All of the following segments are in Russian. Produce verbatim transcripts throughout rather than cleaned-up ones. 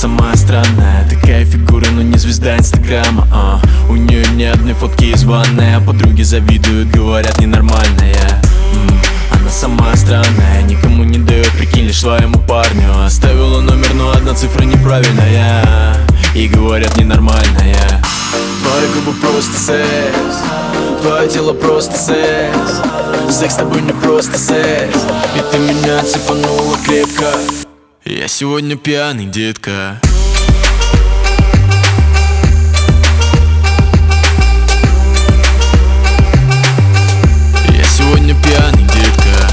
самая странная, такая фигура, но не звезда инстаграма. а. У нее ни одной фотки из ванной, а подруги завидуют, говорят, ненормальная. М, Она самая странная, никому не дает, прикинь, лишь своему парню. Оставила номер, но одна цифра неправильная, и говорят, ненормальная. Твои губы просто секс, твое тело просто секс. Секс с тобой не просто секс, и ты меня цепанула крепко. Я сегодня пьяный, детка. Я сегодня пьяный, детка.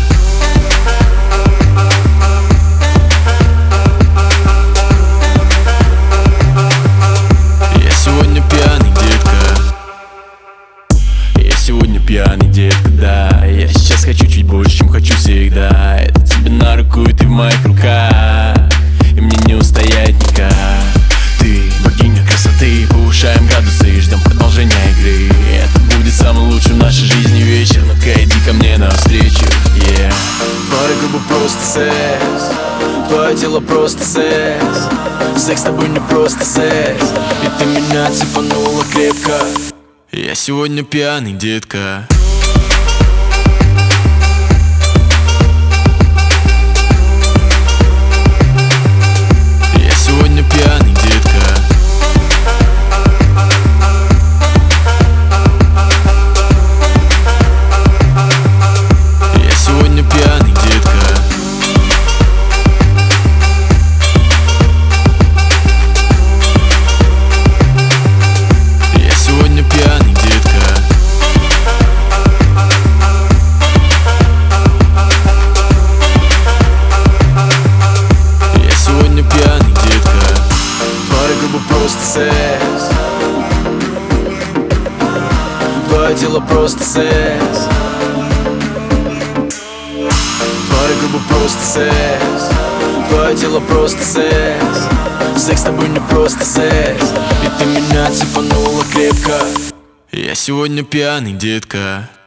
Я сегодня пьяный, детка. Я сегодня пьяный, детка, да. Я сейчас хочу чуть больше, чем хочу всегда. Это тебе на руку, и ты в моих руках, и мне не устоять никак. Ты богиня красоты, повышаем градусы и ждем продолжения игры. Это будет самый лучший в нашей жизни вечер. Ну-ка иди ко мне навстречу, yeah. Твои губы просто секс, твое тело просто секс. Секс с тобой не просто секс, и ты меня цепанула крепко. Я сегодня пьяный, детка. Я сегодня пьяный, детка. Я сегодня пьяный, детка. Я сегодня пьяный, детка. Я сегодня пьяный, детка. Твои губы просто секс, твое тело просто секс. Твои губы просто секс, твое тело просто секс. Секс с тобой не просто секс, и ты меня цепанула крепко. Я сегодня пьяный, детка.